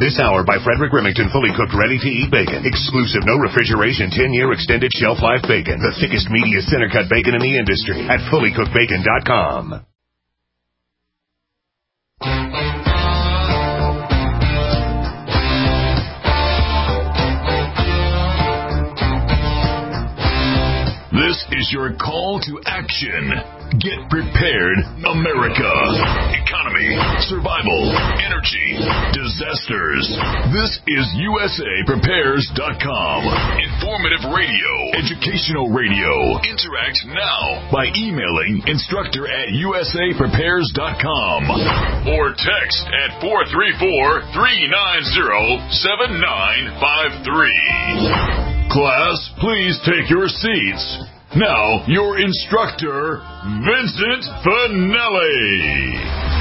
This hour by Frederick Remington, fully cooked, ready-to-eat bacon. Exclusive, no refrigeration, 10-year extended shelf life bacon. The thickest, meatiest center-cut bacon in the industry at fullycookedbacon.com. This is your call to action. Get prepared, America. Economy, survival, energy, disasters. This is USAPrepares.com. Informative radio, educational radio. Interact now by emailing instructor@USAPrepares.com or text at 434-390-7953. Class, please take your seats. Now, your instructor, Vincent Finelli.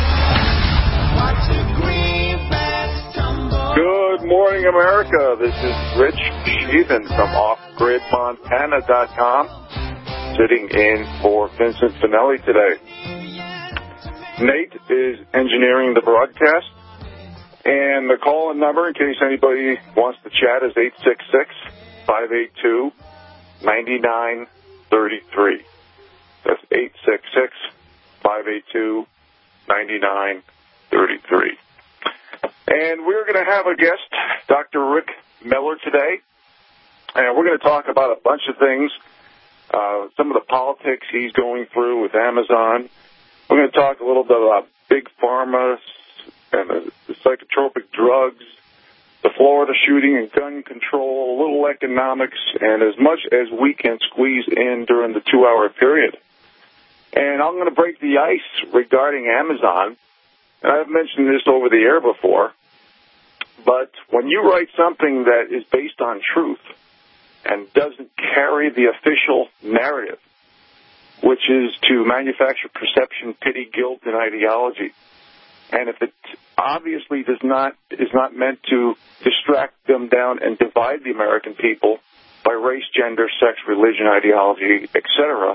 Good morning, America. This is Rich Sheehan from OffGridMontana.com, sitting in for Vincent Finelli today. Nate is engineering the broadcast, and the call-in number, in case anybody wants to chat, is 866-582-9933. That's 866-582-9933. And we're going to have a guest, Dr. Rick Miller, today. And we're going to talk about a bunch of things, some of the politics he's going through with Amazon. We're going to talk a little bit about big pharma and the psychotropic drugs, the Florida shooting and gun control, a little economics, and as much as we can squeeze in during the 2-hour period. And I'm going to break the ice regarding Amazon. And I've mentioned this over the air before, but when you write something that is based on truth and doesn't carry the official narrative, which is to manufacture perception, pity, guilt, and ideology, and if it obviously is not meant to distract them down and divide the American people by race, gender, sex, religion, ideology, etc.,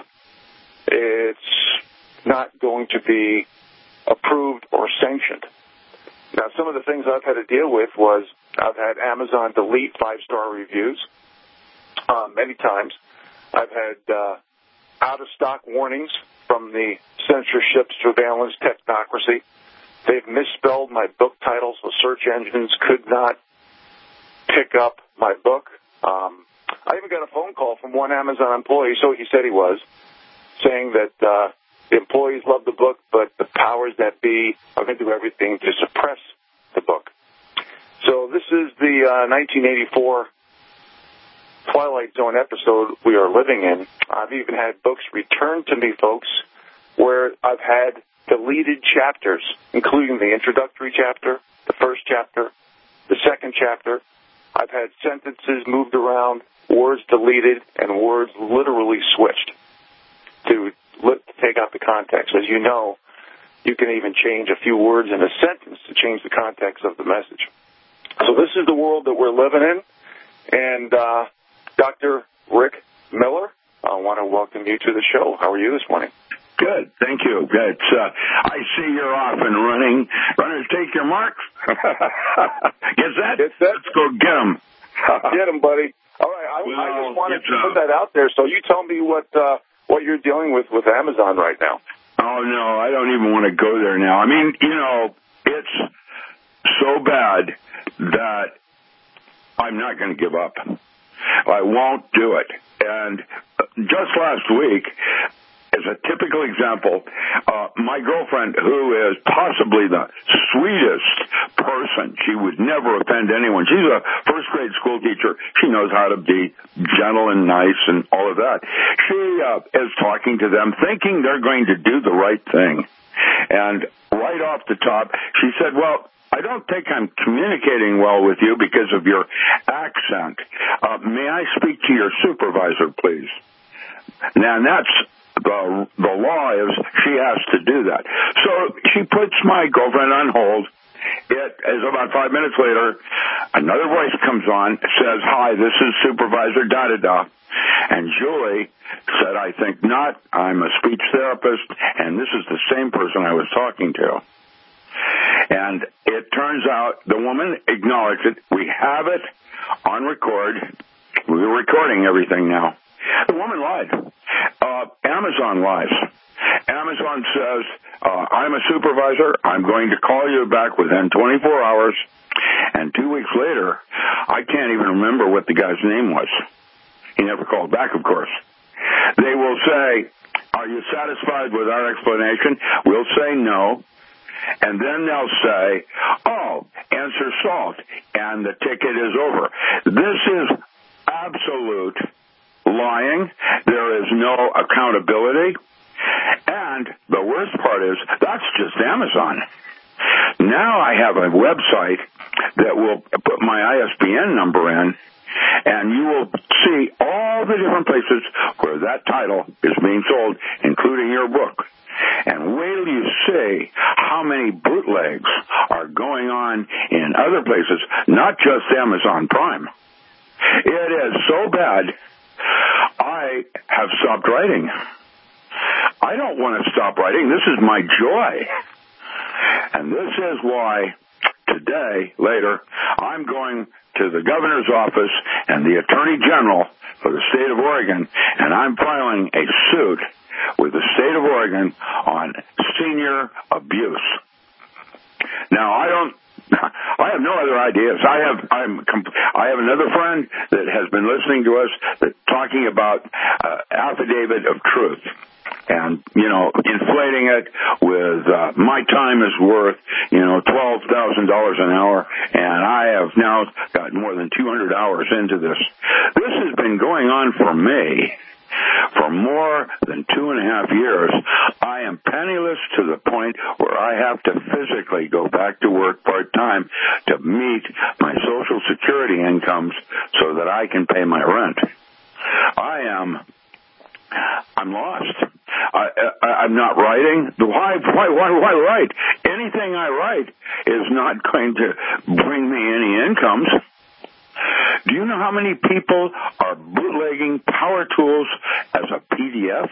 it's not going to be approved or sanctioned. Now, some of the things I've had to deal with was I've had Amazon delete 5-star reviews many times. I've had out-of-stock warnings from the censorship, surveillance, technocracy. They've misspelled my book title, so search engines could not pick up my book. I even got a phone call from one Amazon employee, so he said he was, saying that the employees love the book, but the powers that be are going to do everything to suppress the book. So this is the 1984 Twilight Zone episode we are living in. I've even had books returned to me, folks, where I've had deleted chapters, including the introductory chapter, the first chapter, the second chapter. I've had sentences moved around, words deleted, and words literally switched to take out the context. As you know, you can even change a few words in a sentence to change the context of the message. So this is the world that we're living in. And Dr. Rick Miller, I want to welcome you to the show. How are you this morning? Good, thank you. It's, I see you're off and running. Runners, take your marks. Get set? Let's go get them. Get them, buddy. All right, I just wanted to put that out there. So you tell me what you're dealing with Amazon right now. Oh, no, I don't even want to go there now. I mean, it's so bad that I'm not going to give up. I won't do it. And just last week, as a typical example, my girlfriend, who is possibly the sweetest person, she would never offend anyone. She's a first-grade school teacher. She knows how to be gentle and nice and all of that. She is talking to them, thinking they're going to do the right thing. And right off the top, she said, well, I don't think I'm communicating well with you because of your accent. May I speak to your supervisor, please? Now, that's the law is she has to do that. So she puts my girlfriend on hold. It is about 5 minutes later, another voice comes on, says, hi, this is Supervisor da-da-da. And Julie said, I think not. I'm a speech therapist, and this is the same person I was talking to. And it turns out the woman acknowledged it. We have it on record. We're recording everything now. The woman lied. Amazon lies. Amazon says, I'm a supervisor. I'm going to call you back within 24 hours. And 2 weeks later, I can't even remember what the guy's name was. He never called back, of course. They will say, are you satisfied with our explanation? We'll say no. And then they'll say, oh, answer solved, and the ticket is over. This is absolute lying. There is no accountability. And the worst part is, that's just Amazon. Now I have a website that will put my ISBN number in, and you will see all the different places where that title is being sold, including your book. And wait till you see how many bootlegs are going on in other places, not just Amazon Prime. It is so bad, I have stopped writing. I don't want to stop writing. This is my joy. And this is why today, later, I'm going to the governor's office and the attorney general for the state of Oregon, and I'm filing a suit with the state of Oregon on senior abuse. Now, I have no other ideas. I have another friend that has been listening to us talking about affidavit of truth. And, inflating it with my time is worth, $12,000 an hour, and I have now got more than 200 hours into this. This has been going on for me for more than 2.5 years. I am penniless to the point where I have to physically go back to work part-time to meet my Social Security incomes so that I can pay my rent. I'm lost. I'm not writing. Why write? Anything I write is not going to bring me any incomes. Do you know how many people are bootlegging Power Tools as a PDF?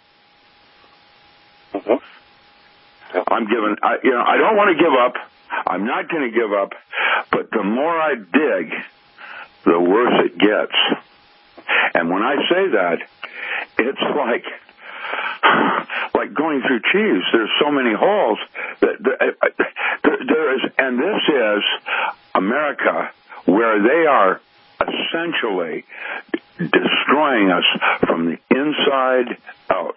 Mm-hmm. I don't want to give up. I'm not going to give up. But the more I dig, the worse it gets. And when I say that, it's like going through cheese. There's so many holes. And this is America, where they are essentially destroying us from the inside out.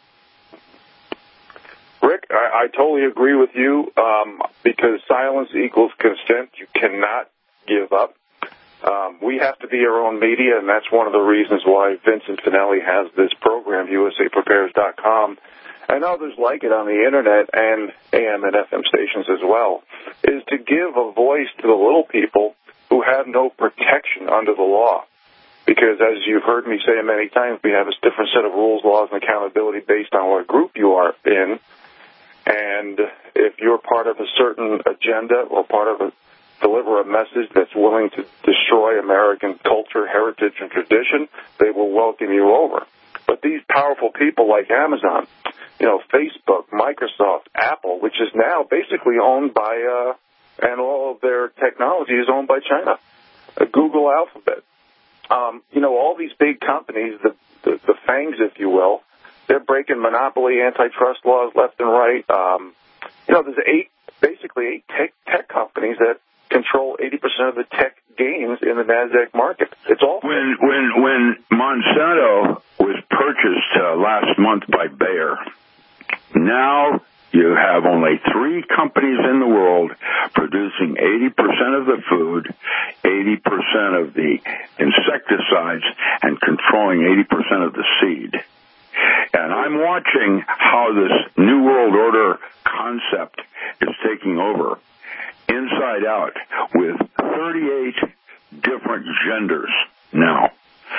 Rick, I totally agree with you, because silence equals consent. You cannot give up. We have to be our own media, and that's one of the reasons why Vincent Finelli has this program, USAPrepares.com, and others like it on the Internet and AM and FM stations as well, is to give a voice to the little people who have no protection under the law. Because as you've heard me say many times, we have a different set of rules, laws, and accountability based on what group you are in. And if you're part of a certain agenda or deliver a message that's willing to destroy American culture, heritage, and tradition, they will welcome you over. But these powerful people like Amazon, Facebook, Microsoft, Apple, which is now basically owned by, and all of their technology is owned by China, Google, Alphabet. All these big companies, the FANGs, if you will, they're breaking monopoly, antitrust laws left and right. There's eight tech companies that control 80% of the tech gains in the NASDAQ market. It's all when Monsanto was purchased last month by Bayer. Now you have only 3 companies in the world producing 80% of the food, 80% of the insecticides, and controlling 80% of the seed. And I'm watching how this New World Order concept is taking over inside out with 38 different genders now.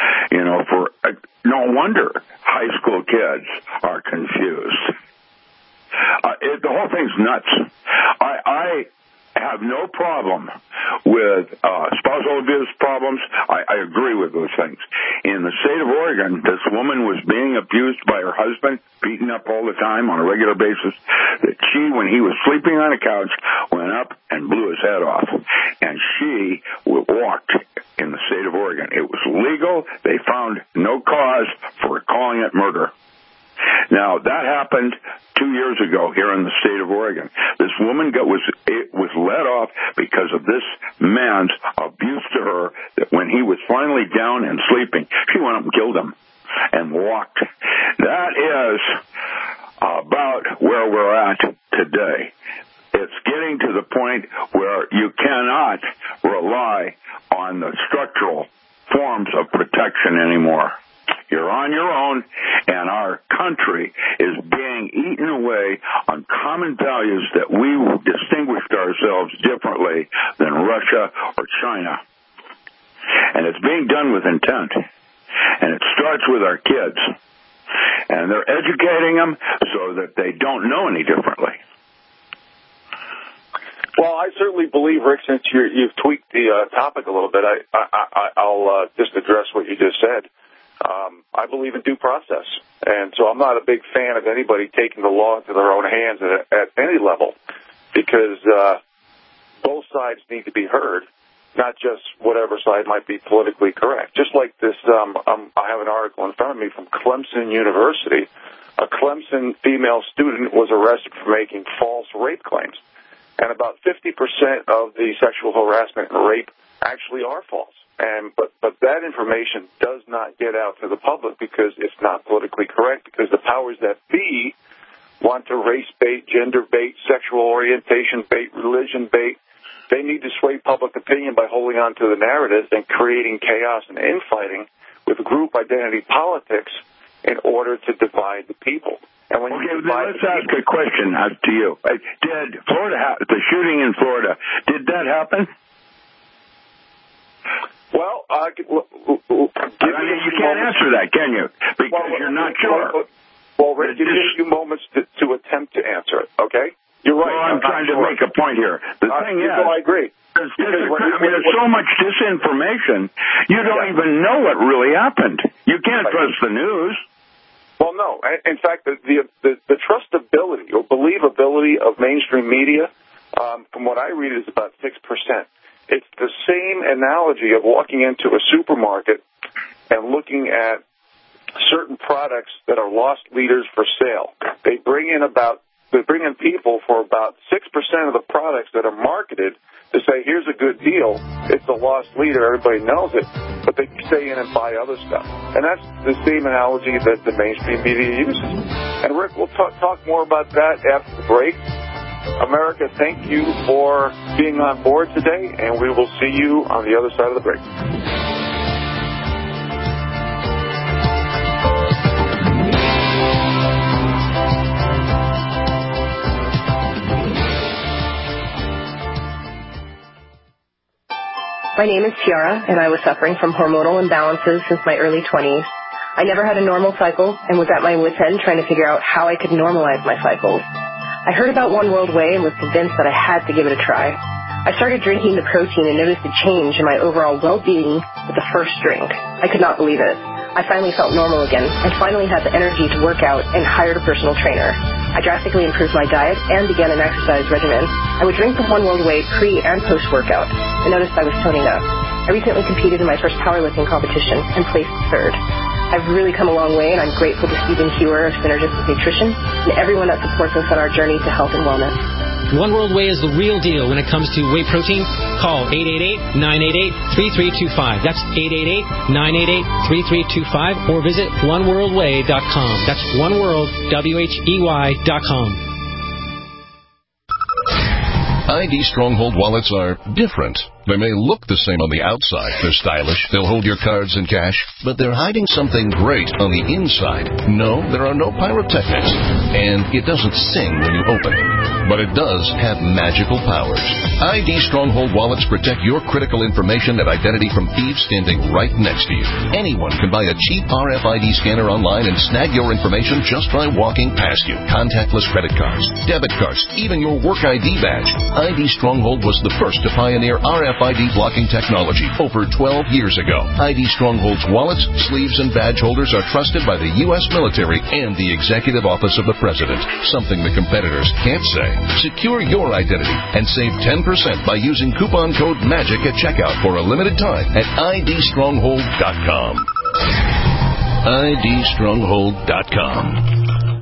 No wonder high school kids are confused. The whole thing's nuts. I have no problem with spousal abuse problems. I agree do with those things. In the state of Oregon, this woman was being abused by her husband, beaten up all the time on a regular basis, that she, when he was sleeping on a couch, went up and blew his head off. And she walked in the state of Oregon. It was legal. They found no cause for calling it murder. Now, that happened 2 years ago here in the state of Oregon. This woman was let off because of this man's abuse to her, that when he was finally down and sleeping, she went up and killed him and walked. That is about where we're at today. It's getting to the point where you cannot rely on the structural forms of protection anymore. You're on your own, and our country is being eaten away on common values that we distinguished ourselves differently than Russia or China. And it's being done with intent. And it starts with our kids. And they're educating them so that they don't know any differently. Well, I certainly believe, Rick, since you've tweaked the topic a little bit, I'll just address what you just said. I believe in due process, and so I'm not a big fan of anybody taking the law into their own hands at any level, because both sides need to be heard, not just whatever side might be politically correct. Just like this, I have an article in front of me from Clemson University. A Clemson female student was arrested for making false rape claims, and about 50% of the sexual harassment and rape actually are false. But that information does not get out to the public because it's not politically correct, because the powers that be want to race bait, gender bait, sexual orientation bait, religion bait. They need to sway public opinion by holding on to the narratives and creating chaos and infighting with group identity politics in order to divide the people. And when let's ask a question to you. Did the shooting in Florida, did that happen? Well, you can't answer that, can you? Because you're not sure. Well, Rick, give me a few moments to attempt to answer it, okay? You're right. Well, I'm trying to make a point here. The thing is, I agree. There's so much disinformation, you don't even know what really happened. You can't trust the news. Well, no. In fact, the trustability or believability of mainstream media, from what I read, is about 6%. It's the same analogy of walking into a supermarket and looking at certain products that are lost leaders for sale. They bring in people for about 6% of the products that are marketed to say, here's a good deal. It's a lost leader. Everybody knows it. But they stay in and buy other stuff. And that's the same analogy that the mainstream media uses. And, Rick, we'll talk more about that after the break. America, thank you for being on board today, and we will see you on the other side of the break. My name is Tiara, and I was suffering from hormonal imbalances since my early 20s. I never had a normal cycle and was at my wit's end trying to figure out how I could normalize my cycles. I heard about One World Way and was convinced that I had to give it a try. I started drinking the protein and noticed a change in my overall well-being with the first drink. I could not believe it. I finally felt normal again and finally had the energy to work out and hired a personal trainer. I drastically improved my diet and began an exercise regimen. I would drink the One World Way pre- and post-workout and noticed I was toning up. I recently competed in my first powerlifting competition and placed third. I've really come a long way, and I'm grateful to Stephen Hewer of Synergistic Nutrition and everyone that supports us on our journey to health and wellness. One World Way is the real deal when it comes to whey protein. Call 888-988-3325. That's 888-988-3325, or visit oneworldway.com. That's oneworld.com. ID Stronghold wallets are different. They may look the same on the outside. They're stylish. They'll hold your cards and cash. But they're hiding something great on the inside. No, there are no pyrotechnics. And it doesn't sing when you open it. But it does have magical powers. ID Stronghold wallets protect your critical information and identity from thieves standing right next to you. Anyone can buy a cheap RFID scanner online and snag your information just by walking past you. Contactless credit cards, debit cards, even your work ID badge. ID Stronghold was the first to pioneer RFID RFID blocking technology over 12 years ago. ID Stronghold's wallets, sleeves, and badge holders are trusted by the U.S. military and the Executive Office of the President, something the competitors can't say. Secure your identity and save 10% by using coupon code MAGIC at checkout for a limited time at idstronghold.com. idstronghold.com.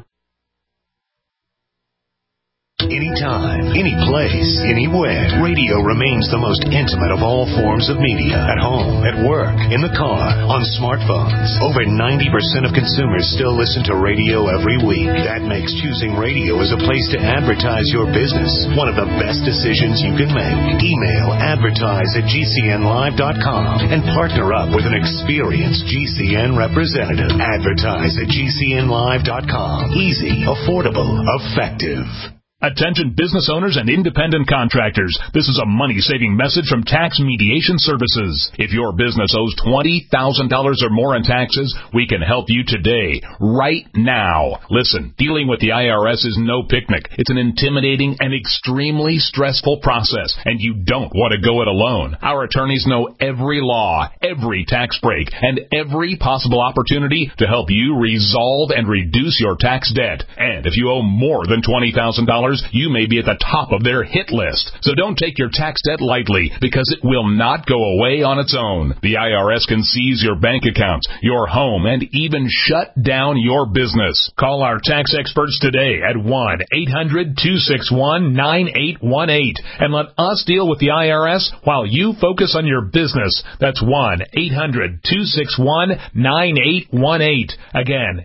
Anytime, any place, anywhere, radio remains the most intimate of all forms of media. At home, at work, in the car, on smartphones. Over 90% of consumers still listen to radio every week. That makes choosing radio as a place to advertise your business one of the best decisions you can make. Email advertise@gcnlive.com and partner up with an experienced GCN representative. Advertise at gcnlive.com. Easy, affordable, effective. Attention business owners and independent contractors. This is a money-saving message from Tax Mediation Services. If your business owes $20,000 or more in taxes, we can help you today, right now. Listen, dealing with the IRS is no picnic. It's an intimidating and extremely stressful process, and you don't want to go it alone. Our attorneys know every law, every tax break, and every possible opportunity to help you resolve and reduce your tax debt. And if you owe more than $20,000, you may be at the top of their hit list. So don't take your tax debt lightly, because it will not go away on its own. The IRS can seize your bank accounts, your home, and even shut down your business. Call our tax experts today at 1-800-261-9818 and let us deal with the IRS while you focus on your business. That's 1-800-261-9818. Again,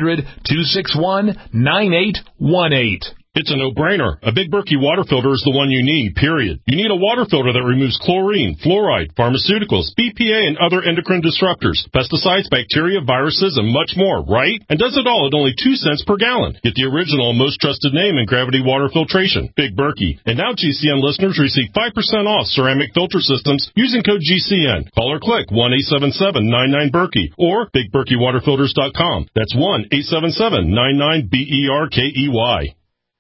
800-261-9818. It's a no-brainer. A Big Berkey water filter is the one you need, period. You need a water filter that removes chlorine, fluoride, pharmaceuticals, BPA, and other endocrine disruptors, pesticides, bacteria, viruses, and much more, right? And does it all at only 2 cents per gallon. Get the original and most trusted name in gravity water filtration, Big Berkey. And now GCN listeners receive 5% off ceramic filter systems using code GCN. Call or click 1-877-99-BERKEY or BigBerkeyWaterFilters.com. That's 1-877-99-BERKEY.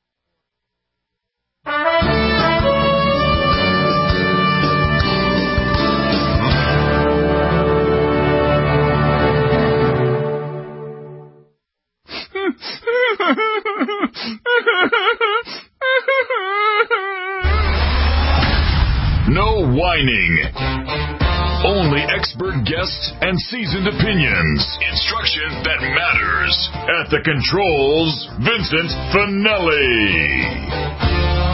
No whining. Only expert guests and seasoned opinions. Instruction that matters. At the controls, Vincent Finelli.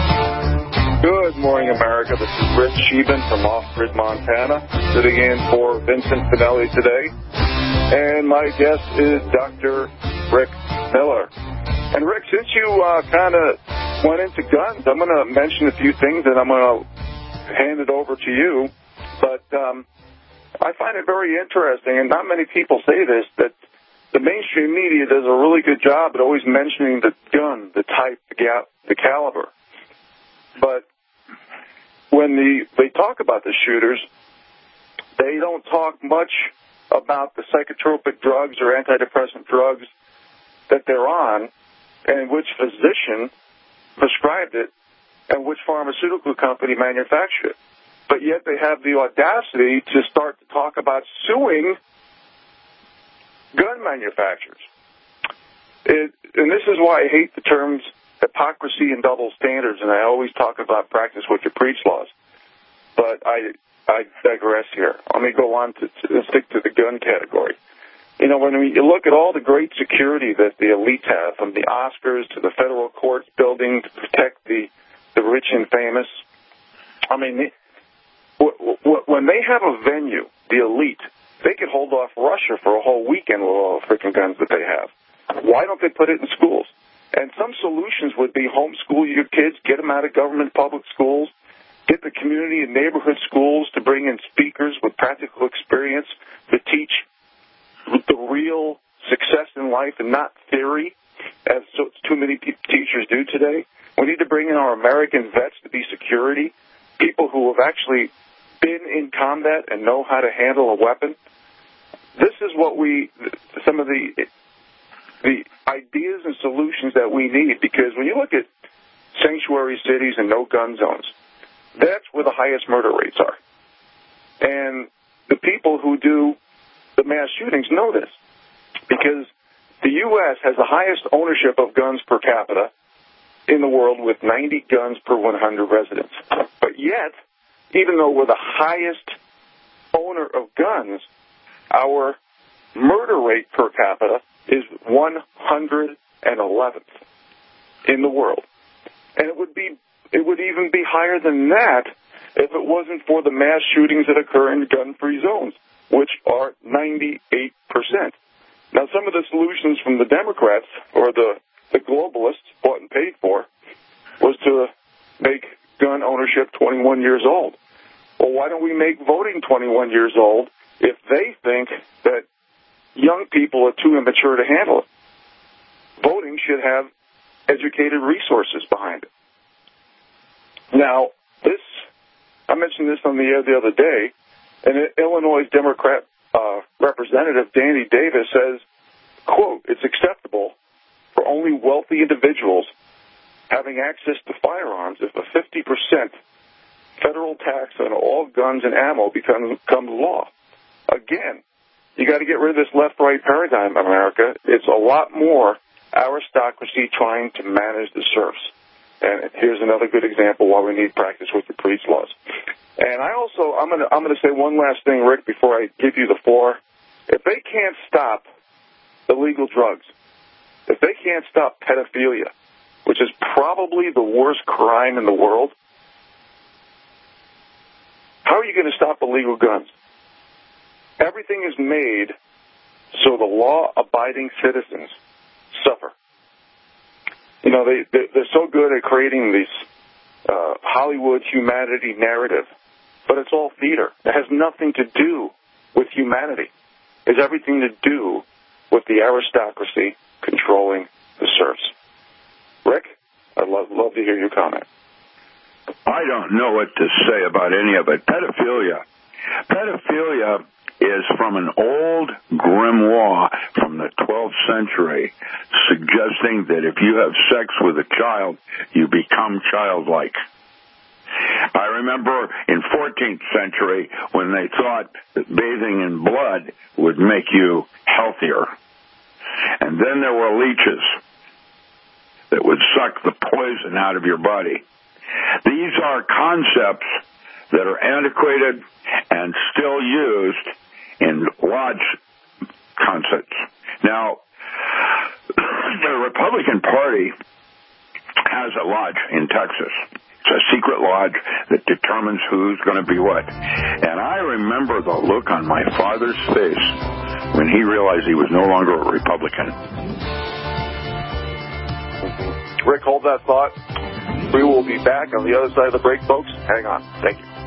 Good morning, America. This is Rich Sheben from Off-Grid, Montana, sitting in for Vincent Finelli today. And my guest is Dr. Rick Miller. And Rick, since you kind of went into guns, I'm going to mention a few things and I'm going to hand it over to you. But I find it very interesting, and not many people say this, that the mainstream media does a really good job at always mentioning the gun, the type, the caliber. But when they talk about the shooters, they don't talk much about the psychotropic drugs or antidepressant drugs that they're on, and which physician prescribed it, and which pharmaceutical company manufactured it. But yet they have the audacity to start to talk about suing gun manufacturers. And this is why I hate the terms hypocrisy and double standards, and I always talk about practice what you preach laws. But I digress here. Let me go on to stick to the gun category. You know, when you look at all the great security that the elites have, from the Oscars to the federal courts building to protect the rich and famous, I mean, when they have a venue, the elite, they could hold off Russia for a whole weekend with all the freaking guns that they have. Why don't they put it in schools? And some solutions would be homeschool your kids, get them out of government public schools, get the community and neighborhood schools to bring in speakers with practical experience to teach the real success in life and not theory, as too many teachers do today. We need to bring in our American vets to be security, people who have actually been in combat and know how to handle a weapon. This is what some of the ideas and solutions that we need, because when you look at sanctuary cities and no gun zones, That's where the highest murder rates are. And the people who do the mass shootings know this, because the U.S. has the highest ownership of guns per capita in the world, with 90 guns per 100 residents. But yet, even though we're the highest owner of guns, our murder rate per capita is 111th in the world. And it would even be higher than that if it wasn't for the mass shootings that occur in gun-free zones, which are 98%. Now, some of the solutions from the Democrats, or the globalists, bought and paid for, was to make gun ownership 21 years old. Well, why don't we make voting 21 years old if they think that young people are too immature to handle it? Voting should have educated resources behind it. Now, I mentioned this on the air the other day, and Illinois Democrat Representative Danny Davis says, quote, "It's acceptable for only wealthy individuals having access to firearms if a 50% federal tax on all guns and ammo becomes law." Again, you got to get rid of this left-right paradigm in America. It's a lot more aristocracy trying to manage the serfs. And here's another good example why we need practice with the police laws. And I'm going to say one last thing, Rick, before I give you the floor. If they can't stop illegal drugs, if they can't stop pedophilia, which is probably the worst crime in the world, how are you going to stop illegal guns? Everything is made so the law-abiding citizens suffer. You know, they're so good at creating this Hollywood humanity narrative, but it's all theater. It has nothing to do with humanity. It has everything to do with the aristocracy controlling the serfs. Rick, I'd love to hear your comment. I don't know what to say about any of it. Pedophilia is from an old grimoire from the 12th century, suggesting that if you have sex with a child, you become childlike. I remember in 14th century when they thought that bathing in blood would make you healthier. And then there were leeches that would suck the poison out of your body. These are concepts that are antiquated and still used in lodge concerts. Now, the Republican Party has a lodge in Texas. It's a secret lodge that determines who's going to be what. And I remember the look on my father's face when he realized he was no longer a Republican. Rick, hold that thought. We will be back on the other side of the break, folks. Hang on. Thank you.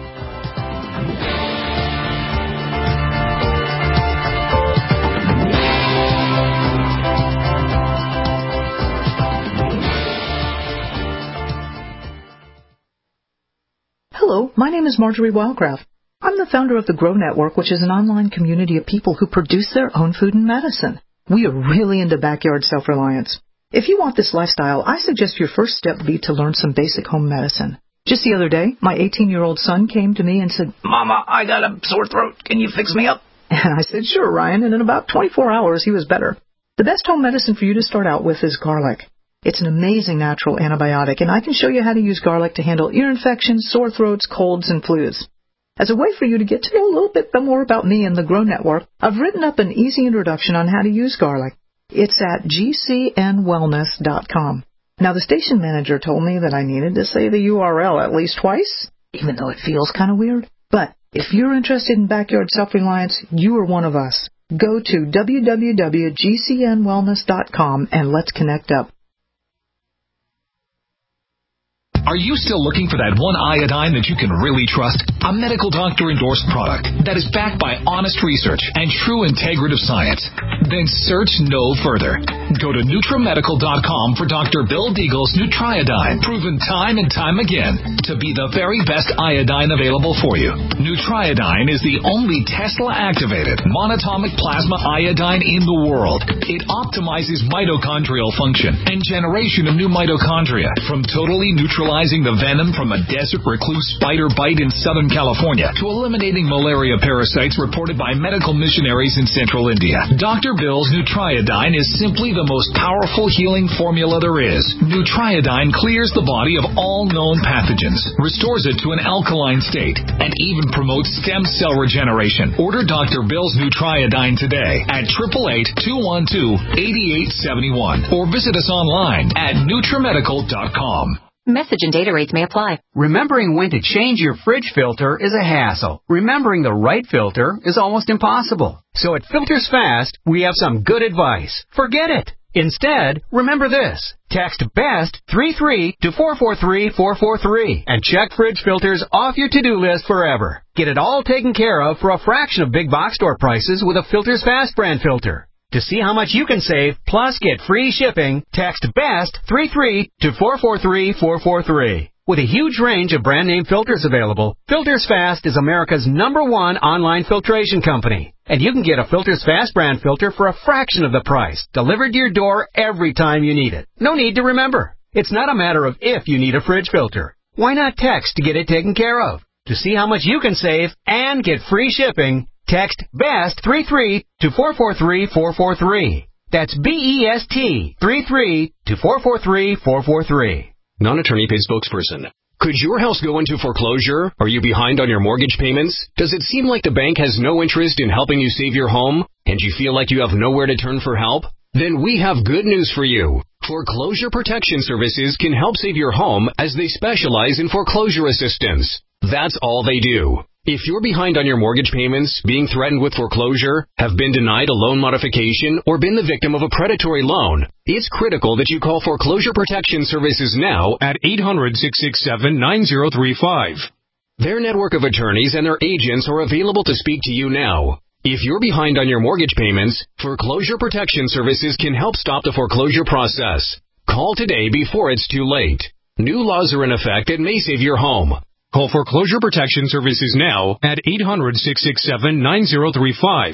Hello, my name is Marjorie Wildcraft. I'm the founder of the Grow Network, which is an online community of people who produce their own food and medicine. We are really into backyard self-reliance. If you want this lifestyle, I suggest your first step be to learn some basic home medicine. Just the other day, my 18-year-old son came to me and said, "Mama, I got a sore throat. Can you fix me up?" And I said, "Sure, Ryan," and in about 24 hours, he was better. The best home medicine for you to start out with is garlic. It's an amazing natural antibiotic, and I can show you how to use garlic to handle ear infections, sore throats, colds, and flus. As a way for you to get to know a little bit more about me and the Grow Network, I've written up an easy introduction on how to use garlic. It's at gcnwellness.com. Now, the station manager told me that I needed to say the URL at least twice, even though it feels kind of weird. But if you're interested in backyard self-reliance, you are one of us. Go to www.gcnwellness.com and let's connect up. Are you still looking for that one iodine that you can really trust? A medical doctor-endorsed product that is backed by honest research and true integrative science? Then search no further. Go to NutriMedical.com for Dr. Bill Deagle's Nutriodine, proven time and time again to be the very best iodine available for you. Nutriodine is the only Tesla-activated monatomic plasma iodine in the world. It optimizes mitochondrial function and generation of new mitochondria from totally neutralized neutralizing the venom from a desert recluse spider bite in Southern California to eliminating malaria parasites reported by medical missionaries in Central India. Dr. Bill's Nutriodine is simply the most powerful healing formula there is. Nutriodine clears the body of all known pathogens, restores it to an alkaline state, and even promotes stem cell regeneration. Order Dr. Bill's Nutriodine today at 888-212-8871 or visit us online at NutriMedical.com. Message and data rates may apply. Remembering when to change your fridge filter is a hassle. Remembering the right filter is almost impossible. So at Filters Fast, we have some good advice. Forget it. Instead, remember this. Text BEST 33 to 443-443 and check fridge filters off your to-do list forever. Get it all taken care of for a fraction of big box store prices with a Filters Fast brand filter. To see how much you can save, plus get free shipping, text BEST 33 to 443-443. With a huge range of brand name filters available, Filters Fast is America's #1 online filtration company. And you can get a Filters Fast brand filter for a fraction of the price, delivered to your door every time you need it. No need to remember. It's not a matter of if you need a fridge filter. Why not text to get it taken care of? To see how much you can save and get free shipping, text BEST 33 to 443-443. That's BEST 33 to 443-443. Non-attorney paid spokesperson. Could your house go into foreclosure? Are you behind on your mortgage payments? Does it seem like the bank has no interest in helping you save your home? And you feel like you have nowhere to turn for help? Then we have good news for you. Foreclosure Protection Services can help save your home as they specialize in foreclosure assistance. That's all they do. If you're behind on your mortgage payments, being threatened with foreclosure, have been denied a loan modification, or been the victim of a predatory loan, it's critical that you call Foreclosure Protection Services now at 800-667-9035. Their network of attorneys and their agents are available to speak to you now. If you're behind on your mortgage payments, Foreclosure Protection Services can help stop the foreclosure process. Call today before it's too late. New laws are in effect that may save your home. Call Foreclosure Protection Services now at 800-667-9035.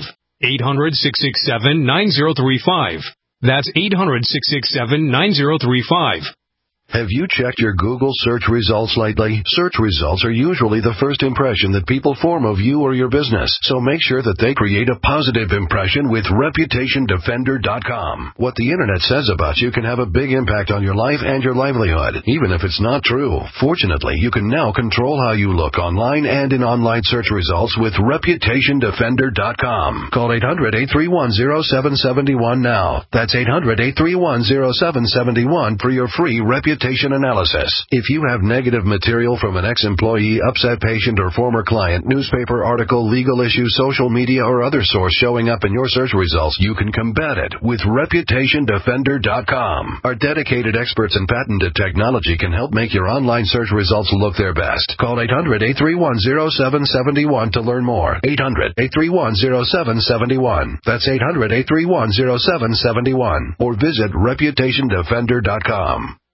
800-667-9035. That's 800-667-9035. Have you checked your Google search results lately? Search results are usually the first impression that people form of you or your business, so make sure that they create a positive impression with ReputationDefender.com. What the Internet says about you can have a big impact on your life and your livelihood, even if it's not true. Fortunately, you can now control how you look online and in online search results with ReputationDefender.com. Call 800-831-0771 now. That's 800-831-0771 for your free reputation analysis. If you have negative material from an ex-employee, upset patient, or former client, newspaper article, legal issue, social media, or other source showing up in your search results, you can combat it with ReputationDefender.com. Our dedicated experts in patented technology can help make your online search results look their best. Call 800-831-0771 to learn more. 800-831-0771. That's 800-831-0771. Or visit ReputationDefender.com.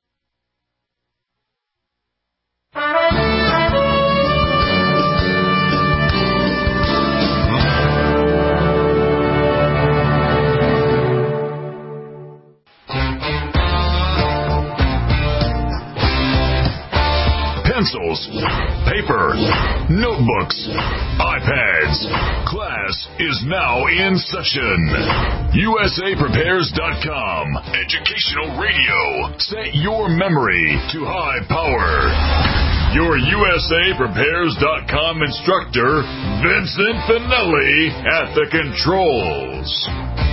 Pencils, paper, notebooks, iPads. Class is now in session. USAPrepares.com. Educational radio. Set your memory to high power. Your USAPrepares.com instructor, Vincent Finelli, at the controls.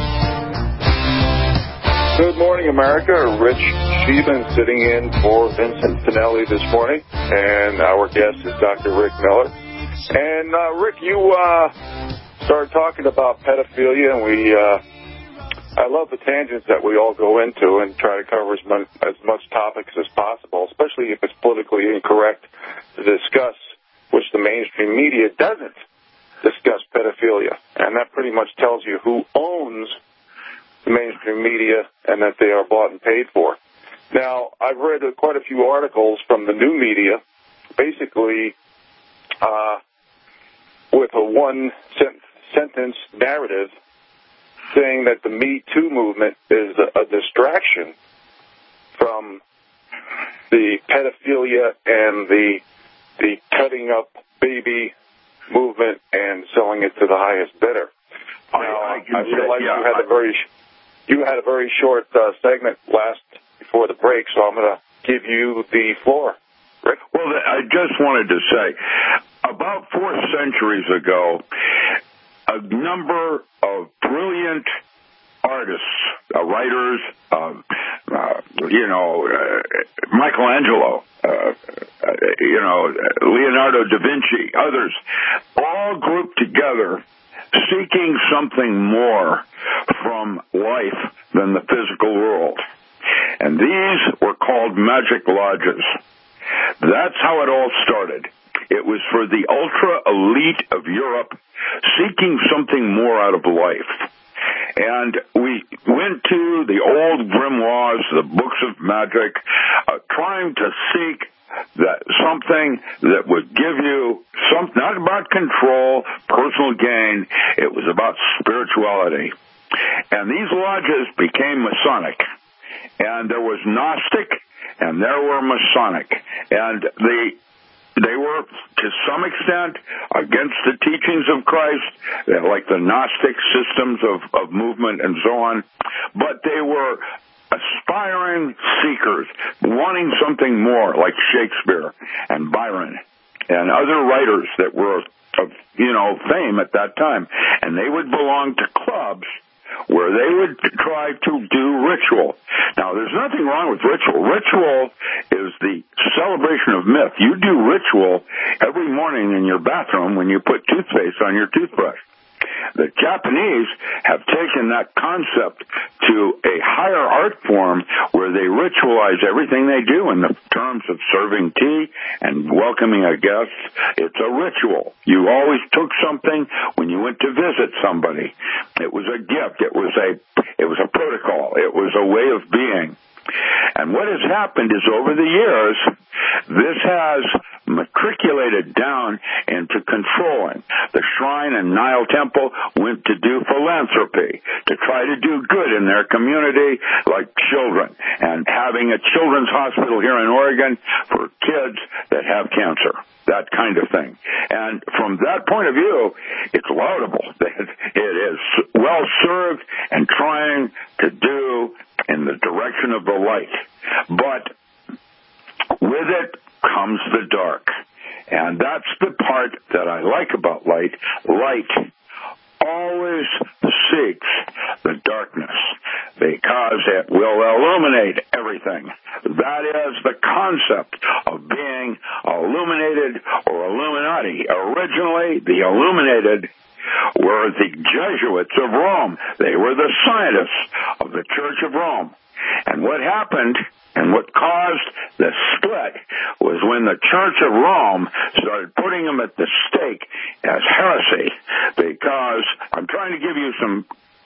Good morning, America. Rich Sheehan sitting in for Vincent Finelli this morning, and our guest is Dr. Rick Miller. And Rick, you started talking about pedophilia, and I love the tangents that we all go into and try to cover as much topics as possible, especially if it's politically incorrect to discuss, which the mainstream media doesn't discuss pedophilia, and that pretty much tells you who owns the mainstream media and that they are bought and paid for. Now, I've read quite a few articles from the new media, basically with a one-sentence narrative saying that the Me Too movement is a distraction from the pedophilia and the cutting up baby movement and selling it to the highest bidder. I realize you had a very short segment before the break, so I'm going to give you the floor. Rick? Well, I just wanted to say, about 4 centuries ago, a number of brilliant artists, writers, Michelangelo, Leonardo da Vinci, others, all grouped together seeking something more from life than the physical world. And these were called magic lodges. That's how it all started. It was for the ultra-elite of Europe seeking something more out of life. And we went to the old grimoires, the books of magic, trying to seek something that would give you not about control, personal gain. It was about spirituality. And these lodges became Masonic. And there was Gnostic, and there were Masonic. And they were, to some extent, against the teachings of Christ, like the Gnostic systems of movement and so on. But they were aspiring seekers, wanting something more, like Shakespeare and Byron and other writers that were of fame at that time. And they would belong to clubs where they would try to do ritual. Now, there's nothing wrong with ritual. Ritual is the celebration of myth. You do ritual every morning in your bathroom when you put toothpaste on your toothbrush. The Japanese have taken that concept to a higher art form where they ritualize everything they do in the terms of serving tea and welcoming a guest. It's a ritual. You always took something when you went to visit somebody. It was a gift. It was a protocol. It was a way of being. And what has happened is over the years, this has matriculated down into controlling. The Shrine and Nile Temple went to do philanthropy, to try to do good in their community, like children, and having a children's hospital here in Oregon for kids that have cancer, that kind of thing. And from that point of view, it's laudable. It is well served and trying to do in the direction of the light. But with it comes the dark. And that's the part that I like about light. Light always seeks the darkness because it will illuminate everything. That is the concept of being illuminated or Illuminati. Originally, the illuminated were the Jesuits of Rome. They were the scientists of the Church of Rome. And what happened and what caused the split was when the Church of Rome started putting them at the stake as heresy, because I'm trying to give you some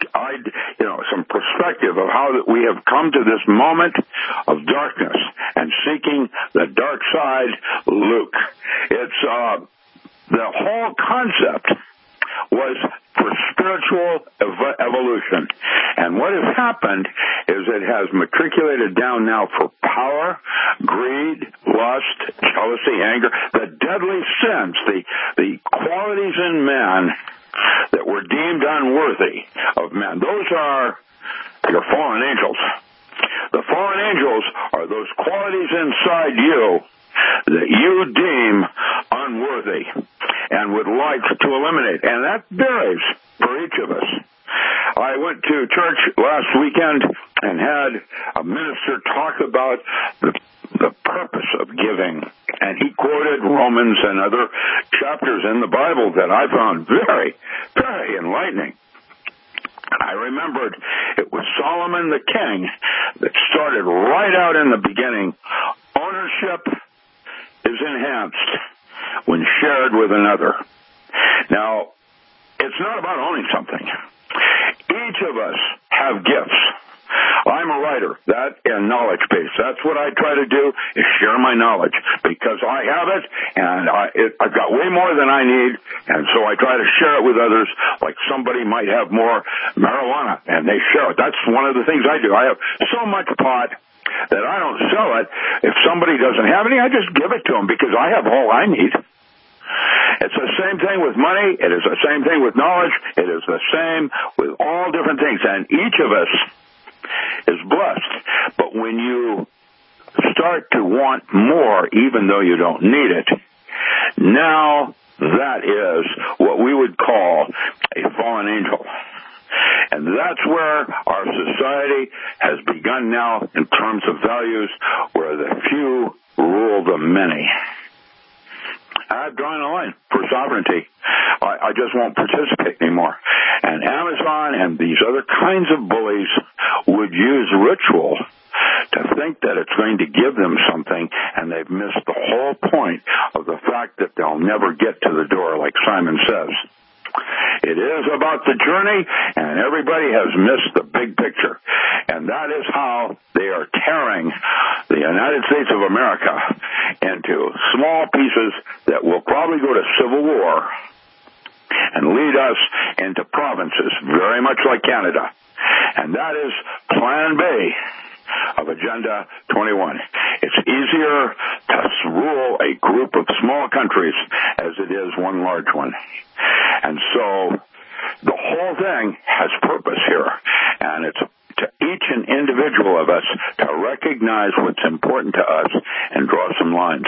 perspective of how that we have come to this moment of darkness and seeking the dark side, Luke. It's the whole concept was for spiritual evolution. And what has happened is it has matriculated down now for power, greed, lust, jealousy, anger, the deadly sins, the qualities in man that were deemed unworthy of man. Those are your fallen angels. The fallen angels are those qualities inside you that you deem unworthy and would like to eliminate. And that varies for each of us. I went to church last weekend and had a minister talk about the purpose of giving. And he quoted Romans and other chapters in the Bible that I found very, very enlightening. And I remembered it was Solomon the king that started right out in the beginning. Ownership is enhanced when shared with another. Now, it's not about owning something. Each of us have gifts. I'm a writer, and knowledge base. That's what I try to do, is share my knowledge, because I have it, and I've got way more than I need, and so I try to share it with others, like somebody might have more marijuana, and they share it. That's one of the things I do. I have so much pot that I don't sell it. If somebody doesn't have any, I just give it to them because I have all I need. It's the same thing with money. It is the same thing with knowledge. It is the same with all different things. And each of us is blessed. But when you start to want more, even though you don't need it, now that is what we would call a fallen angel. And that's where our society has begun now in terms of values, where the few rule the many. I've drawn a line for sovereignty. I just won't participate anymore. And Amazon and these other kinds of bullies would use ritual to think that it's going to give them something, and they've missed the whole point of the fact that they'll never get to the door, like Simon says. It is about the journey, and everybody has missed the big picture. And that is how they are tearing the United States of America into small pieces that will probably go to civil war and lead us into provinces, very much like Canada. And that is Plan B of Agenda 21. It's easier to rule a group of small countries as it is one large one. And so the whole thing has purpose here, and it's to each and individual of us to recognize what's important to us and draw some lines.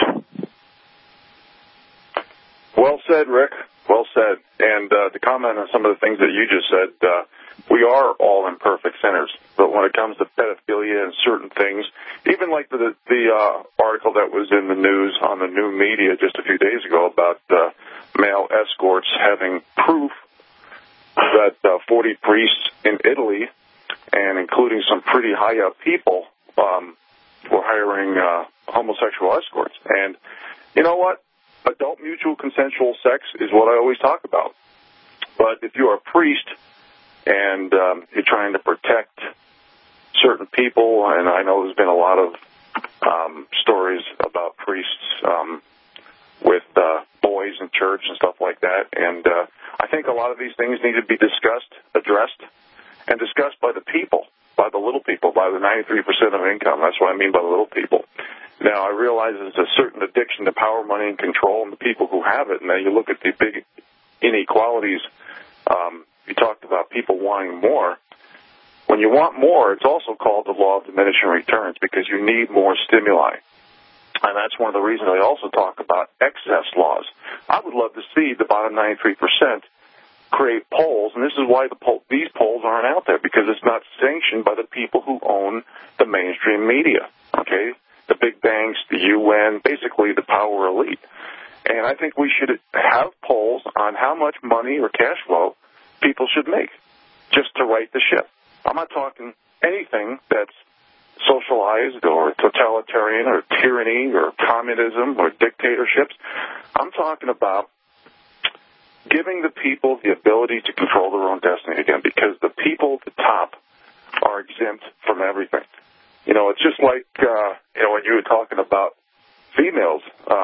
Well said, Rick. Well said. And to comment on some of the things that you just said, we are all imperfect sinners. But when it comes to pedophilia and certain things, even like the article that was in the news on the new media just a few days ago about male escorts having proof that 40 priests in Italy, and including some pretty high-up people, were hiring homosexual escorts. And you know what? Adult mutual consensual sex is what I always talk about. But if you're a priest and you're trying to protect certain people, and I know there's been a lot of stories about priests with boys in church and stuff like that, and I think a lot of these things need to be discussed, addressed, and discussed by the people, by the little people, by the 93% of income. That's what I mean by the little people. Now, I realize there's a certain addiction to power, money, and control, and the people who have it, and then you look at the big inequalities. You talked about people wanting more. When you want more, it's also called the law of diminishing returns, because you need more stimuli. And that's one of the reasons I also talk about excess laws. I would love to see the bottom 93% create polls, and this is why these polls aren't out there, because it's not sanctioned by the people who own the mainstream media, okay? The big banks, the UN, basically the power elite. And I think we should have polls on how much money or cash flow people should make just to right the ship. I'm not talking anything that's socialized or totalitarian or tyranny or communism or dictatorships. I'm talking about giving the people the ability to control their own destiny again, because the people at the top are exempt from everything. You know, it's just like, when you were talking about females,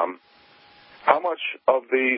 how much of the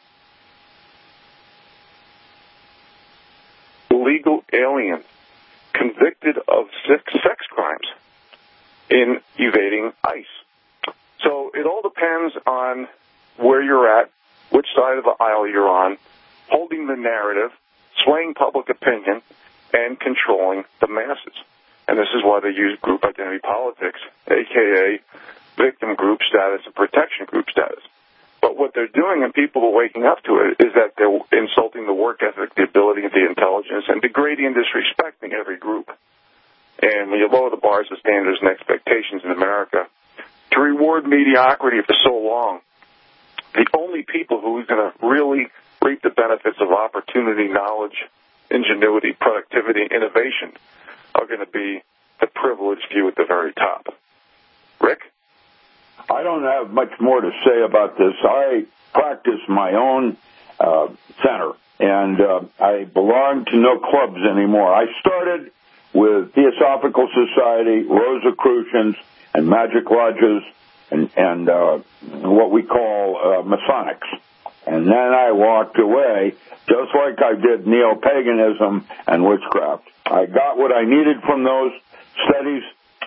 illegal aliens convicted of sex crimes in evading ICE? So it all depends on where you're at, which side of the aisle you're on, holding the narrative, swaying public opinion, and controlling the masses. And this is why they use group identity politics, a.k.a. victim group status and protection group status. But what they're doing, and people are waking up to it, is that they're insulting the work ethic, the ability, and the intelligence, and degrading and disrespecting every group. And when you lower the bars of standards and expectations in America, to reward mediocrity for so long, the only people who are going to really reap the benefits of opportunity, knowledge, ingenuity, productivity, innovation are going to be the privileged few at the very top. Rick? I don't have much more to say about this. I practice my own center, and I belong to no clubs anymore. I started with Theosophical Society, Rosicrucians, and Magic Lodges, and what we call Masonics. And then I walked away, just like I did neo-paganism and witchcraft. I got what I needed from those studies,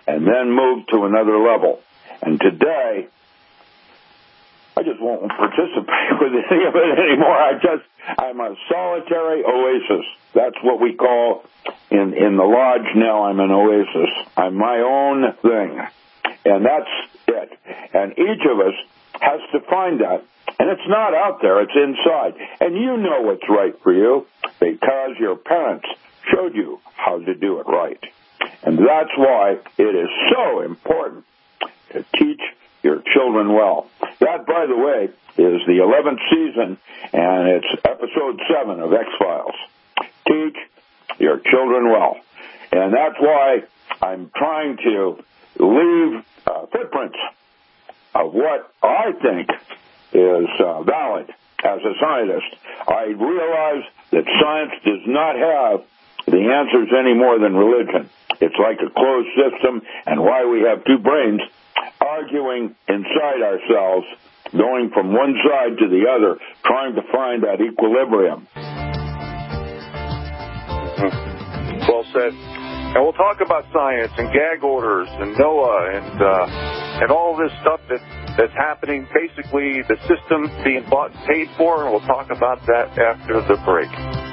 and then move to another level. And today, I just won't participate with any of it anymore. I'm a solitary oasis. That's what we call in the lodge now. I'm an oasis. I'm my own thing. And that's it. And each of us has to find that. And it's not out there. It's inside. And you know what's right for you because your parents showed you how to do it right. And that's why it is so important to teach your children well. That, by the way, is the 11th season, and it's episode 7 of X-Files. Teach your children well. And that's why I'm trying to leave footprints of what I think is valid as a scientist. I realize that science does not have the answers any more than religion. It's like a closed system, and why we have two brains arguing inside ourselves, going from one side to the other, trying to find that equilibrium. Well said. And we'll talk about science and gag orders and NOAA and all this stuff that's happening, basically the system being bought and paid for, and we'll talk about that after the break.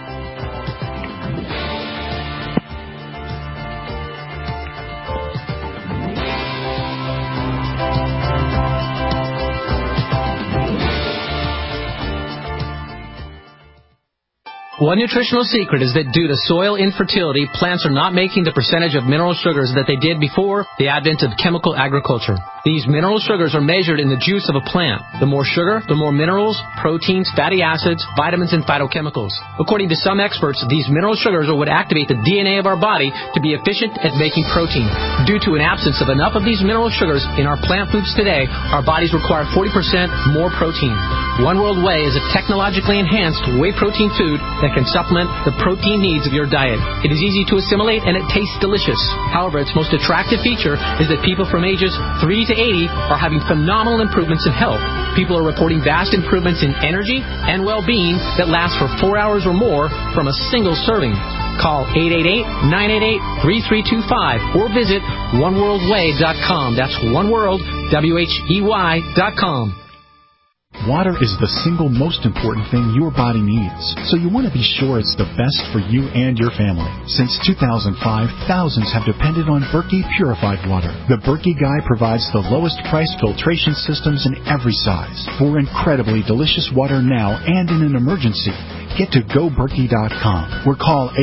One nutritional secret is that due to soil infertility, plants are not making the percentage of mineral sugars that they did before the advent of chemical agriculture. These mineral sugars are measured in the juice of a plant. The more sugar, the more minerals, proteins, fatty acids, vitamins, and phytochemicals. According to some experts, these mineral sugars are what activate the DNA of our body to be efficient at making protein. Due to an absence of enough of these mineral sugars in our plant foods today, our bodies require 40% more protein. One World Whey is a technologically enhanced whey protein food that can supplement the protein needs of your diet. It is easy to assimilate and it tastes delicious. However, its most attractive feature is that people from ages 3 to 80 are having phenomenal improvements in health. People are reporting vast improvements in energy and well-being that last for 4 hours or more from a single serving. Call 888-988-3325 or visit oneworldwhey.com. That's oneworld.com. Water is the single most important thing your body needs, so you want to be sure it's the best for you and your family. Since 2005, thousands have depended on Berkey purified water. The Berkey Guy provides the lowest price filtration systems in every size. For incredibly delicious water now and in an emergency, get to GoBerkey.com or call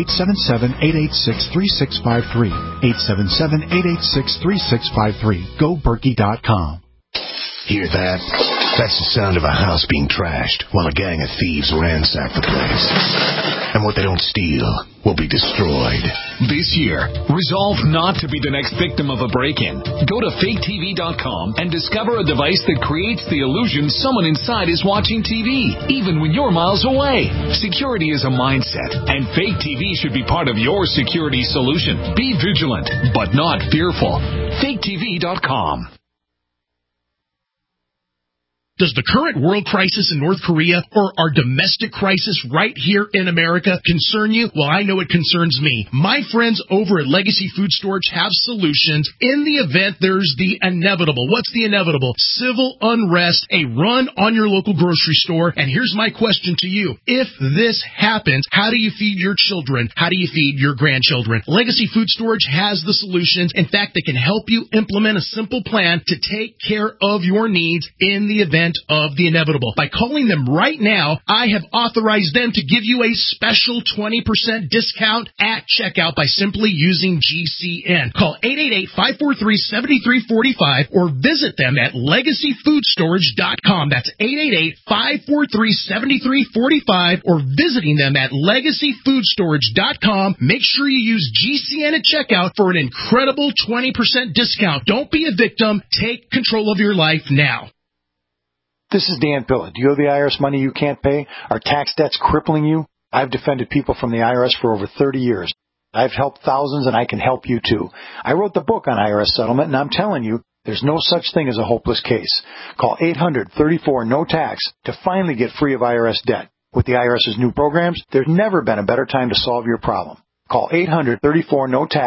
877-886-3653. 877-886-3653. GoBerkey.com. Hear that? That's the sound of a house being trashed while a gang of thieves ransack the place. And what they don't steal will be destroyed. This year, resolve not to be the next victim of a break-in. Go to faketv.com and discover a device that creates the illusion someone inside is watching TV, even when you're miles away. Security is a mindset, and Fake TV should be part of your security solution. Be vigilant, but not fearful. faketv.com. Does the current world crisis in North Korea or our domestic crisis right here in America concern you? Well, I know it concerns me. My friends over at Legacy Food Storage have solutions in the event there's the inevitable. What's the inevitable? Civil unrest, a run on your local grocery store. And here's my question to you. If this happens, how do you feed your children? How do you feed your grandchildren? Legacy Food Storage has the solutions. In fact, they can help you implement a simple plan to take care of your needs in the event of the inevitable. By calling them right now, I have authorized them to give you a special 20% discount at checkout by simply using GCN. Call 888-543-7345 or visit them at LegacyFoodStorage.com. That's 888-543-7345 or visiting them at LegacyFoodStorage.com. Make sure you use GCN at checkout for an incredible 20% discount. Don't be a victim. Take control of your life now. This is Dan Pilla. Do you owe the IRS money you can't pay? Are tax debts crippling you? I've defended people from the IRS for over 30 years. I've helped thousands, and I can help you too. I wrote the book on IRS settlement, and I'm telling you, there's no such thing as a hopeless case. Call 800-34-NO-TAX to finally get free of IRS debt. With the IRS's new programs, there's never been a better time to solve your problem. Call 800-34-NO-TAX.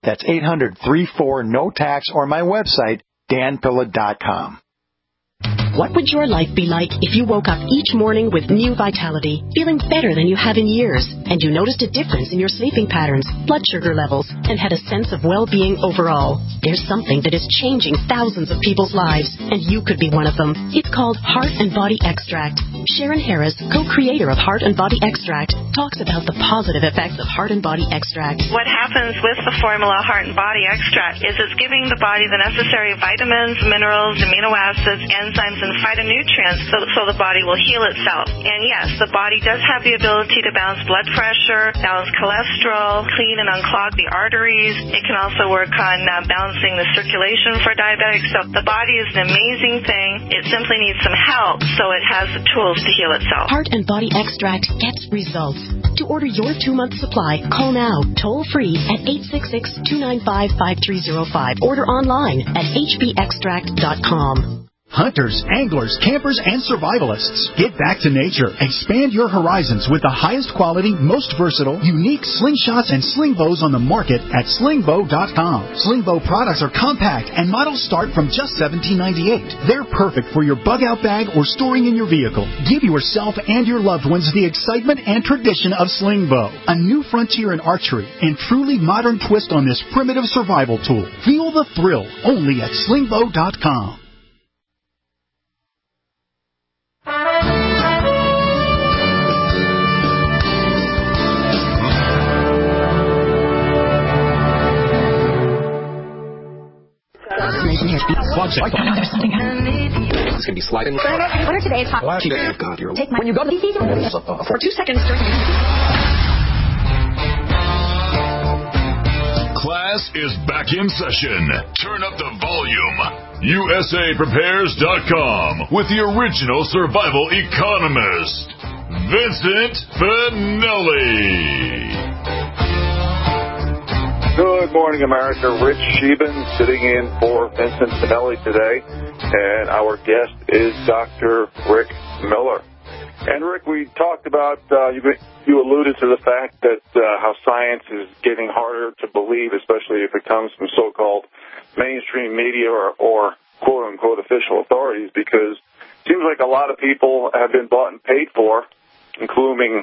That's 800-34-NO-TAX or my website, danpilla.com. What would your life be like if you woke up each morning with new vitality, feeling better than you have in years, and you noticed a difference in your sleeping patterns, blood sugar levels, and had a sense of well-being overall? There's something that is changing thousands of people's lives, and you could be one of them. It's called Heart and Body Extract. Sharon Harris, co-creator of Heart and Body Extract, talks about the positive effects of Heart and Body Extract. What happens with the formula Heart and Body Extract is it's giving the body the necessary vitamins, minerals, amino acids, enzymes, and phytonutrients so the body will heal itself. And yes, the body does have the ability to balance blood pressure, balance cholesterol, clean and unclog the arteries. It can also work on balancing the circulation for diabetics. So the body is an amazing thing. It simply needs some help so it has the tools to heal itself. Heart and Body Extract gets results. To order your 2-month supply, call now, toll-free at 866-295-5305. Order online at hbextract.com. Hunters, anglers, campers, and survivalists, get back to nature. Expand your horizons with the highest quality, most versatile, unique slingshots and sling bows on the market at slingbow.com. Slingbow products are compact and models start from just $17.98. They're perfect for your bug-out bag or storing in your vehicle. Give yourself and your loved ones the excitement and tradition of Slingbow, a new frontier in archery and truly modern twist on this primitive survival tool. Feel the thrill only at slingbow.com. It's going to be sliding. What are today's hot? Take my. When you go to for 2 seconds. Class is back in session. Turn up the volume. USAPrepares.com with the original survival economist, Vincent Finelli. Good morning, America. Rich Sheben sitting in for Vincent Finelli today, and our guest is Dr. Rick Miller. And Rick, we talked about, you alluded to the fact that how science is getting harder to believe, especially if it comes from so-called mainstream media or quote-unquote official authorities, because it seems like a lot of people have been bought and paid for, including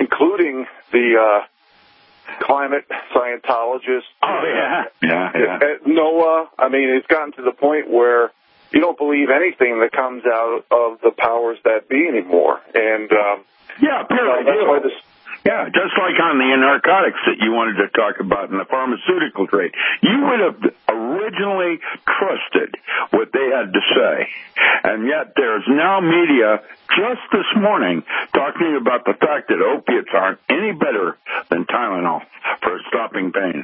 the climate Scientologists. Oh, yeah. NOAA. I mean, it's gotten to the point where you don't believe anything that comes out of the powers that be anymore. And that's why this. Yeah, just like on the narcotics that you wanted to talk about in the pharmaceutical trade. You would have originally trusted what they had to say. And yet there's now media just this morning talking about the fact that opiates aren't any better than Tylenol for stopping pain.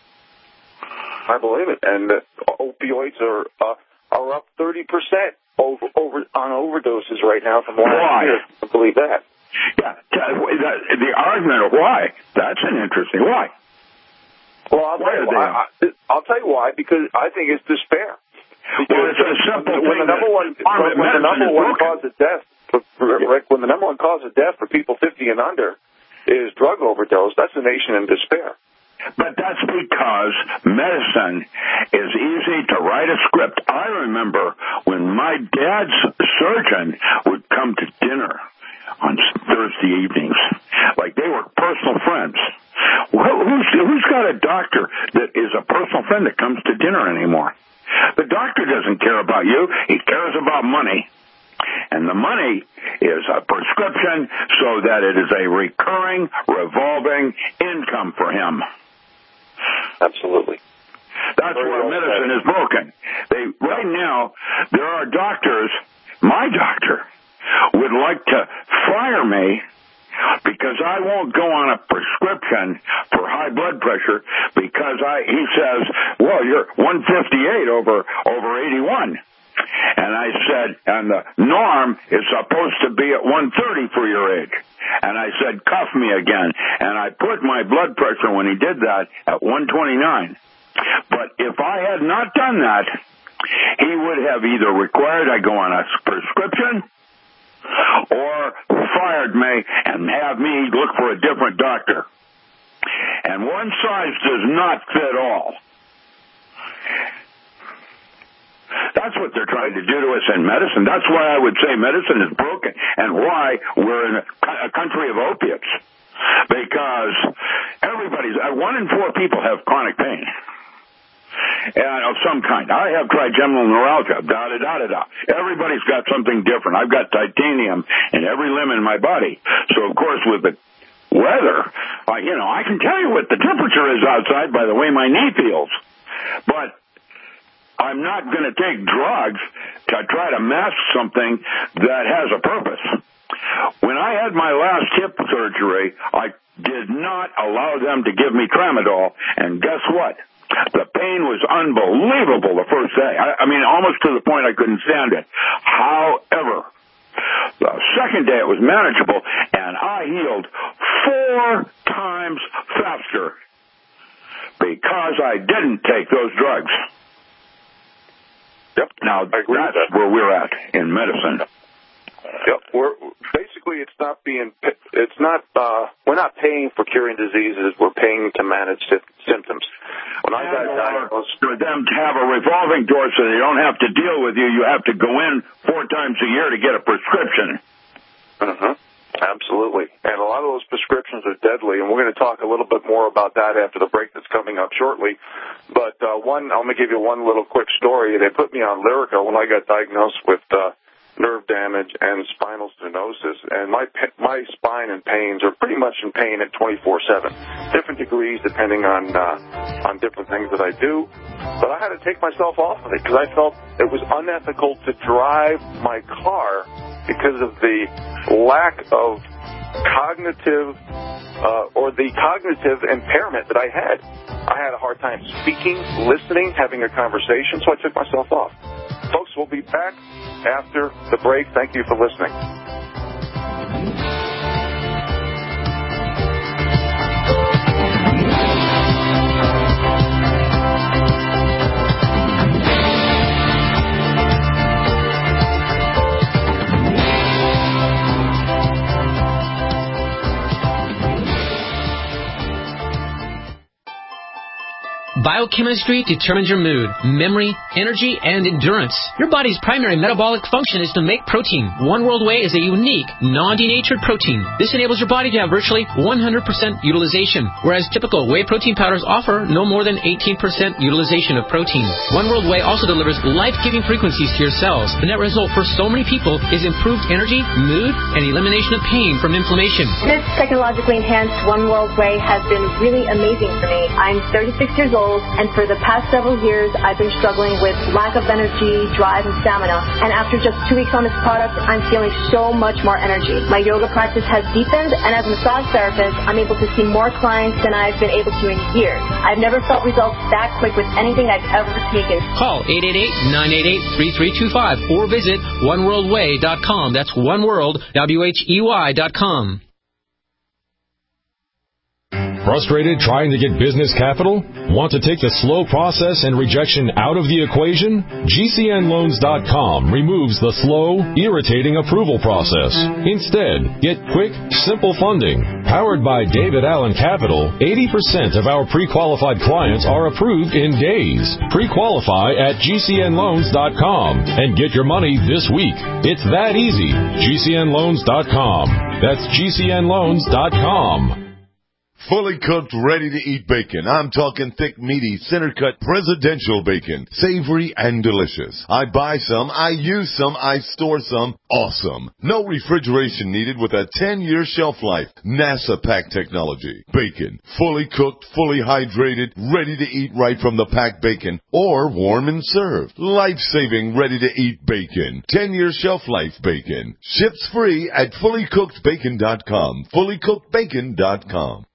I believe it. And opioids are up 30% over on overdoses right now from last year. I believe that. Yeah, the argument of why, that's an interesting why. Well, I'll tell you why, because I think it's despair. Well, it's a simple when the number one cause of death, Rick, when the number one cause of death for people 50 and under is drug overdose, that's a nation in despair. But that's because medicine is easy to write a script. I remember when my dad's surgeon would come to dinner on Thursday evenings, like they were personal friends. Well, who's got a doctor that is a personal friend that comes to dinner anymore? The doctor doesn't care about you. He cares about money. And the money is a prescription so that it is a recurring, revolving income for him. Absolutely. That's where medicine is broken. Right now, there are doctors, my doctor, would like to fire me because I won't go on a prescription for high blood pressure because he says, well, you're 158 over 81. And I said, and the norm is supposed to be at 130 for your age. And I said, cuff me again. And I put my blood pressure when he did that at 129. But if I had not done that, he would have either required I go on a prescription or fired me and have me look for a different doctor. And one size does not fit all. That's what they're trying to do to us in medicine. That's why I would say medicine is broken and why we're in a country of opiates. Because everybody's, 1 in 4 people have chronic pain. Of some kind. I have trigeminal neuralgia, da-da-da-da-da. Everybody's got something different. I've got titanium in every limb in my body. So, of course, with the weather, I can tell you what the temperature is outside by the way my knee feels. But I'm not going to take drugs to try to mask something that has a purpose. When I had my last hip surgery, I did not allow them to give me tramadol, and guess what? The pain was unbelievable the first day. I mean, almost to the point I couldn't stand it. However, the second day it was manageable, and I healed 4 times faster because I didn't take those drugs. Yep. Now, that's where we're at in medicine. Yep. We're not paying for curing diseases. We're paying to manage symptoms. When I got diagnosed, for them to have a revolving door so they don't have to deal with you, you have to go in 4 times a year to get a prescription. Absolutely. And a lot of those prescriptions are deadly, and we're going to talk a little bit more about that after the break that's coming up shortly. But I'm going to give you one little quick story. They put me on Lyrica when I got diagnosed with nerve damage and spinal stenosis, and my spine and pains are pretty much in pain at 24/7. Different degrees depending on different things that I do. But I had to take myself off of it because I felt it was unethical to drive my car because of the lack of cognitive or the cognitive impairment that I had. I had a hard time speaking, listening, having a conversation, so I took myself off. Folks, we'll be back after the break. Thank you for listening. Biochemistry determines your mood, memory, energy, and endurance. Your body's primary metabolic function is to make protein. One World Whey is a unique, non-denatured protein. This enables your body to have virtually 100% utilization, whereas typical whey protein powders offer no more than 18% utilization of protein. One World Whey also delivers life-giving frequencies to your cells. The net result for so many people is improved energy, mood, and elimination of pain from inflammation. This technologically enhanced One World Whey has been really amazing for me. I'm 36 years old, and for the past several years, I've been struggling with lack of energy, drive, and stamina. And after just 2 weeks on this product, I'm feeling so much more energy. My yoga practice has deepened, and as a massage therapist, I'm able to see more clients than I've been able to in years. I've never felt results that quick with anything I've ever taken. Call 888-988-3325 or visit oneworldwhey.com. That's oneworld.com. Frustrated trying to get business capital? Want to take the slow process and rejection out of the equation? GCNloans.com removes the slow, irritating approval process. Instead, get quick, simple funding. Powered by David Allen Capital, 80% of our pre-qualified clients are approved in days. Pre-qualify at GCNloans.com and get your money this week. It's that easy. GCNloans.com. That's GCNloans.com. Fully cooked, ready-to-eat bacon. I'm talking thick, meaty, center-cut, presidential bacon. Savory and delicious. I buy some, I use some, I store some. Awesome. No refrigeration needed with a 10-year shelf life. NASA pack technology. Bacon. Fully cooked, fully hydrated, ready to eat right from the packed bacon. Or warm and served. Life-saving, ready-to-eat bacon. 10-year shelf life bacon. Ships free at fullycookedbacon.com. Fullycookedbacon.com.